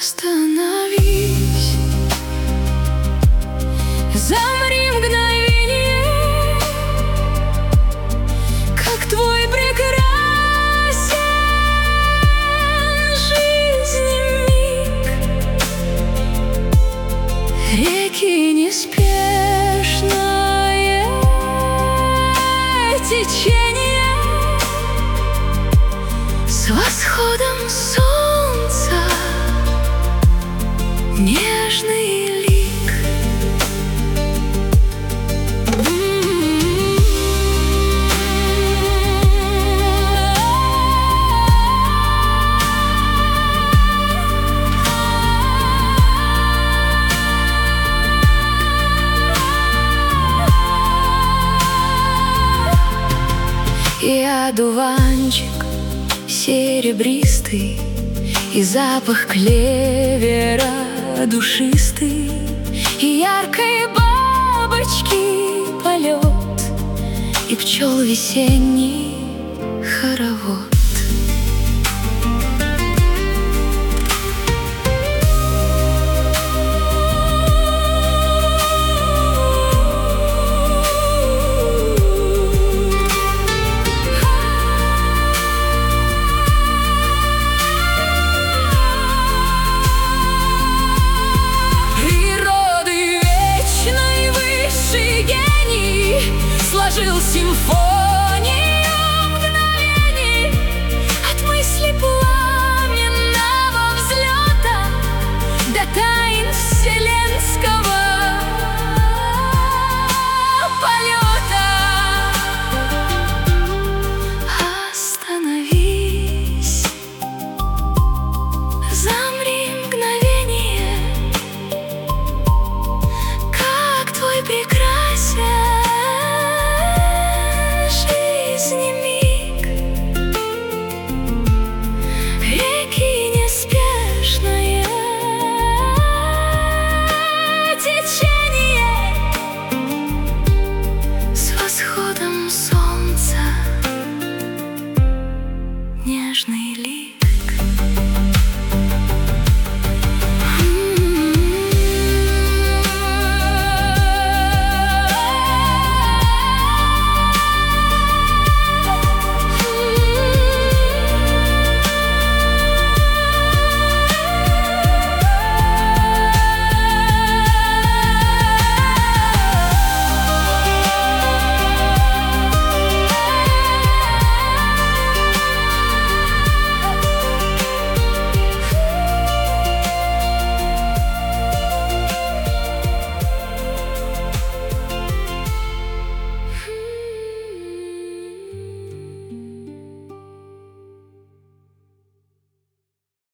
Остановись, замри мгновение, как твой прекрасен жизни миг. Реки неспешное течение с восходом солнца. Нежный лик. И одуванчик серебристый, и запах клевера душистый, и яркой бабочки полет, и пчел весенний хоровод. Сложил симфонию мгновений от мысли пламенного взлета до тайн вселенского полета. Остановись, замри мгновение, как твой прекрасен нежный.